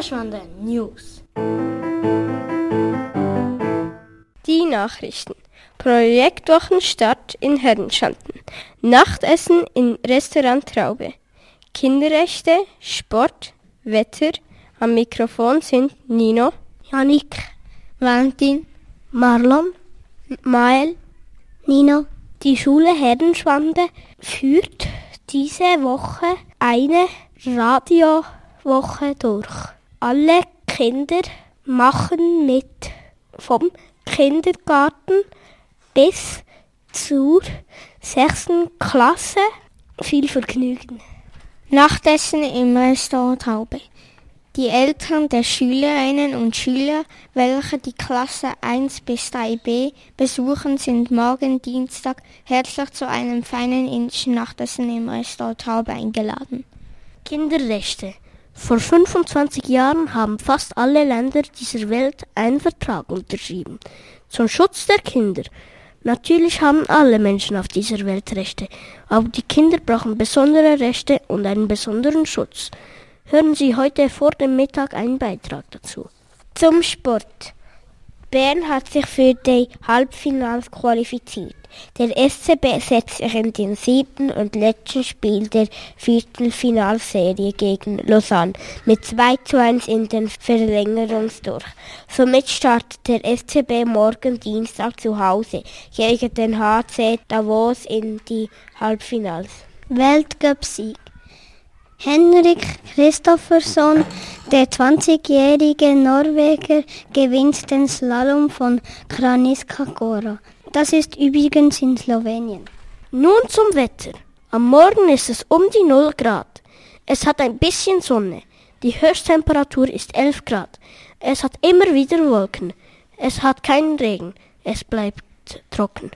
Herrenschwande News. Die Nachrichten. Projektwochenstart in Herrenschanden. Nachtessen im Restaurant Traube. Kinderrechte, Sport, Wetter. Am Mikrofon sind Nino, Janik, Valentin, Marlon, Mael, Nino. Die Schule Herrenschwande führt diese Woche eine Radiowoche durch. Alle Kinder machen mit, vom Kindergarten bis zur 6. Klasse. Viel Vergnügen. Nachtessen im Restaurant Traube. Die Eltern der Schülerinnen und Schüler, welche die Klasse 1 bis 3b besuchen, sind morgen Dienstag herzlich zu einem feinen indischen Nachtessen im Restaurant Traube eingeladen. Kinderrechte. Vor 25 Jahren haben fast alle Länder dieser Welt einen Vertrag unterschrieben. Zum Schutz der Kinder. Natürlich haben alle Menschen auf dieser Welt Rechte, aber die Kinder brauchen besondere Rechte und einen besonderen Schutz. Hören Sie heute vor dem Mittag einen Beitrag dazu. Zum Sport. Bern hat sich für die Halbfinals qualifiziert. Der SCB setzt sich in dem 7. und letzten Spiel der Viertelfinalserie gegen Lausanne mit 2:1 in den Verlängerungs durch. Somit startet der SCB morgen Dienstag zu Hause gegen den HC Davos in die Halbfinals. Weltcup-Sieg. Henrik Kristoffersson, der 20-jährige Norweger, gewinnt den Slalom von Kranička Gora. Das ist übrigens in Slowenien. Nun zum Wetter. Am Morgen ist es um die 0 Grad. Es hat ein bisschen Sonne. Die Höchsttemperatur ist 11 Grad. Es hat immer wieder Wolken. Es hat keinen Regen. Es bleibt trocken.